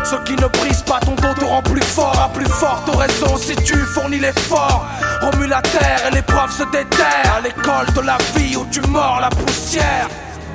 Ce qui ne brise pas ton dos te rend plus fort. À plus forte raison si tu fournis l'effort. Remue la terre et l'épreuve se déterre. À l'école de la vie où tu mords la poussière.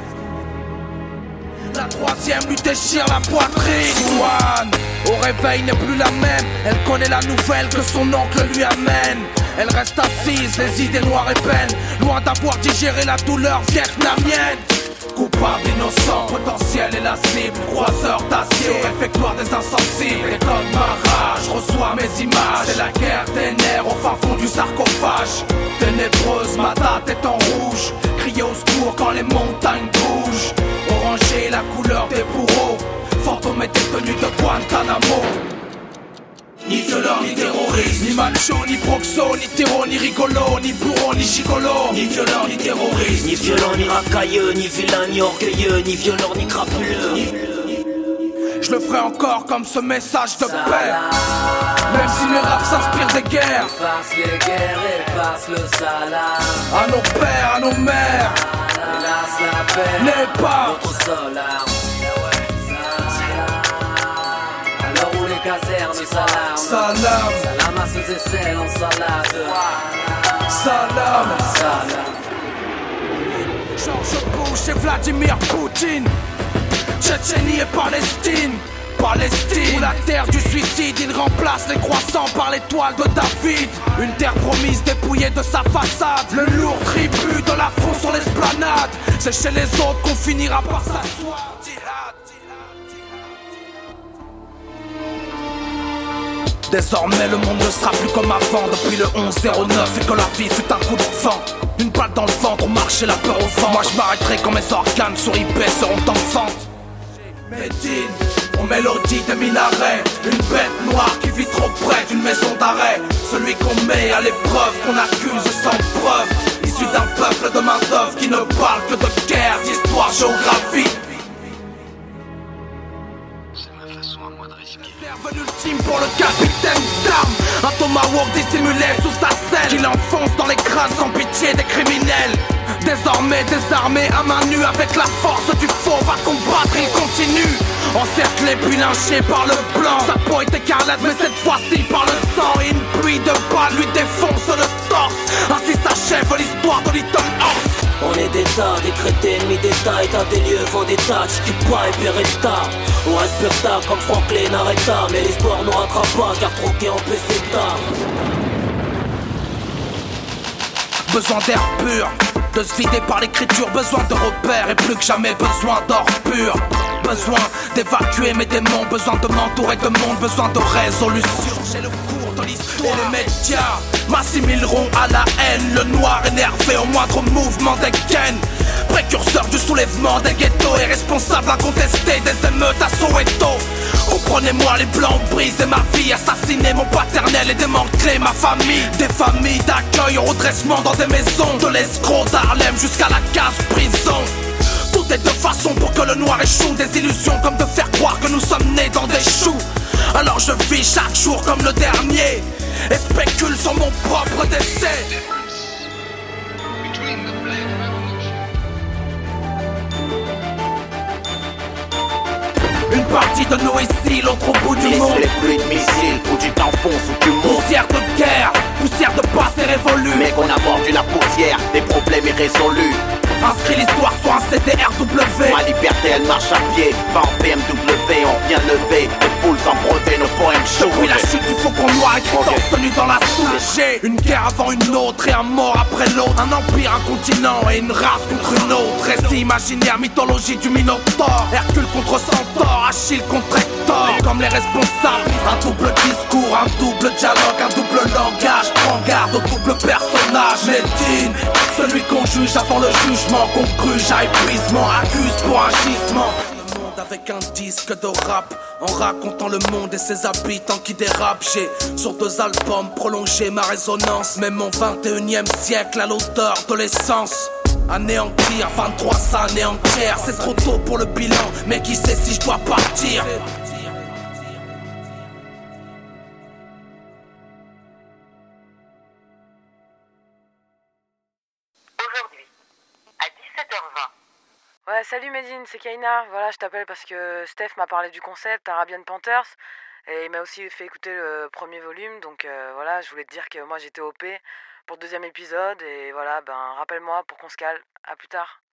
La troisième lui déchire la poitrine. Swan, au réveil n'est plus la même. Elle connaît la nouvelle que son oncle lui amène. Elle reste assise, les idées noires et peines, loin d'avoir digéré la douleur vietnamienne. Coupable, innocent, potentiel et la cible. Croiseur d'acier, réfectoire des insensibles. Et comme ma rage, reçois mes images. C'est la guerre des nerfs au fin fond du sarcophage. Ténébreuse, ma date est en rouge. Crier au secours quand les montagnes bougent. Orangé, la couleur des bourreaux. Fantôme et détenu de Guantanamo. Ni violeur, ni terroriste, ni macho, ni proxo, ni terreau, ni rigolo, ni bourreau, ni gigolo. Ni violeur, ni terroriste, ni violent, ni racailleux, ni vilain, ni orgueilleux, ni violeur, ni crapuleux. Je le ferai encore comme ce message de paix. Même si le rap s'inspire des guerres. Efface les guerres, efface le salam. À nos pères, à nos mères. Hélas la paix n'est pas notre seule arme. Caserne, salam. Salam. Salam à ceux et celles en salade. Salam. Salam. George Bush et Vladimir Poutine. Tchétchénie et Palestine. Palestine, où la terre du suicide, il remplace les croissants par l'étoile de David. Une terre promise dépouillée de sa façade. Le lourd tribut de l'affront sur l'esplanade. C'est chez les autres qu'on finira par s'asseoir. Désormais le monde ne sera plus comme avant. Depuis le 11-09 et que la vie fut un coup de vent. Une balle dans le ventre, marcher la peur au vent. Moi je m'arrêterai quand mes organes sur eBay seront enfantes. Médine, aux mélodies des minarets. Une bête noire qui vit trop près d'une maison d'arrêt. Celui qu'on met à l'épreuve, qu'on accuse sans preuve. Issu d'un peuple de main d'œuvre qui ne parle que de guerre, d'histoire, géographie. Serve ultime pour le capitaine d'armes. Un tomahawk dissimulé sous sa selle qui l'enfonce dans les crânes sans pitié des criminels. Désormais désarmé à main nue avec la force du faux, va combattre, il continue. Encerclé puis lynché par le blanc. Sa peau est écarlate mais cette fois-ci par le sang. Et une pluie de balles lui défonce le torse. Ainsi s'achève l'histoire de Little Horse. On est d'État, décrété ennemi d'État, état des lieux, vendetta, Chiquipa et Beretta. On respecta comme Franklin Arrêta, mais l'histoire nous rattrape pas car troqué en peseta. Besoin d'air pur, de se vider par l'écriture, besoin de repères et plus que jamais besoin d'or pur. Besoin d'évacuer mes démons, besoin de m'entourer de monde, besoin de résolution. J'ai le cours de l'histoire et les médias m'assimileront à la haine. Le noir énervé au moindre mouvement des gaines. Précurseur du soulèvement des ghettos et responsable incontesté des émeutes à Soweto. Comprenez-moi, les blancs brisé ma vie, assassiné mon paternel et démantelé ma famille. Des familles d'accueil au redressement dans des maisons, de l'escroc d'Harlem jusqu'à la case prison. Tout est de façon pour que le noir échoue. Des illusions comme de faire croire que nous sommes nés dans des choux. Alors je vis chaque jour comme le dernier et spécule sur mon propre décès. Une partie de nous ici, l'autre au bout du monde. Les pluies de missiles, où tu t'enfonces ou tu montes. Poussière de guerre, poussière de passé révolu. Mais qu'on a mordu la poussière, des problèmes irrésolus. Inscris l'histoire sur un CDRW. Ma liberté elle marche à pied, pas en BMW. On vient lever, les foules sans brevet, nos poèmes chauds. Depuis la chute du faucon noir écrit torse nu dans la souche. J'ai une guerre avant une autre et un mort après l'autre. Un empire, un continent et une race contre une autre. Récit imaginaire, mythologie du Minotaure. Hercule contre Centaure, Achille contre Hector. Et comme les responsables, un double discours, un double dialogue, un double langage. Prends garde au double personnage. Médine, celui qu'on juge avant le jugement. Qu'on gruge à épuisement, accuse pour un gisement. Le monde avec un disque de rap, en racontant le monde et ses habitants qui dérapent. J'ai sur 2 albums prolongé ma résonance. Mais mon 21e siècle à l'auteur de l'essence. Anéantir, 23 années entières. C'est trop tôt pour le bilan, mais qui sait si je dois partir. Ouais, salut Medine, c'est Kaina. Voilà, je t'appelle parce que Steph m'a parlé du concept Arabian Panthers et il m'a aussi fait écouter le premier volume. Donc voilà, je voulais te dire que moi j'étais OP pour le deuxième épisode et voilà, ben rappelle-moi pour qu'on se cale. À plus tard.